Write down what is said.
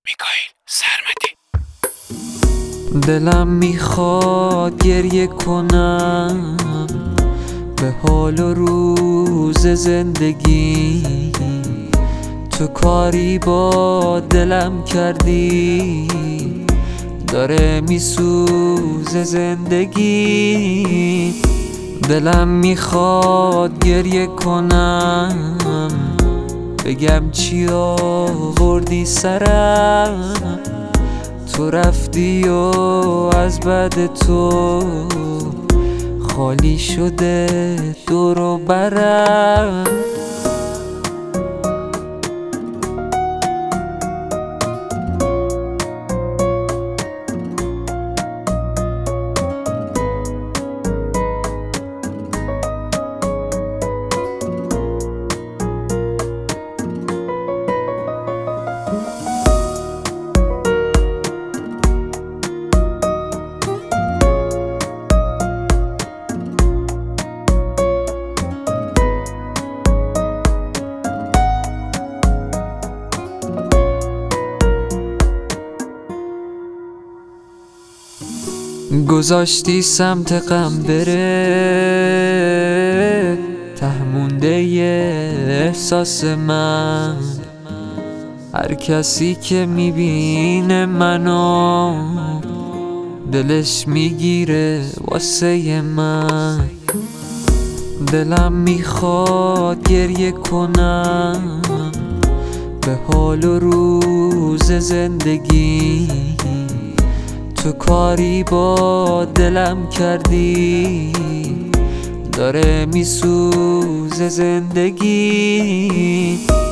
میکائیل سرمدی. دلم میخواد گریه کنم به حال و روز زندگی. تو کاری با دلم کردی داره میسوزه زندگی. دلم میخواد گریه کنم بگم چی آوردی سرم. تو رفتی و از بعد تو خالی شده دور و برم. گذاشتی سمت غم بره ته مونده احساس من. هر کسی که میبینه منو دلش میگیره واسه من. دلم میخواد گریه کنم به حال و روز زندگی. تو کاری با دلم کردی داره میسوزه زندگی.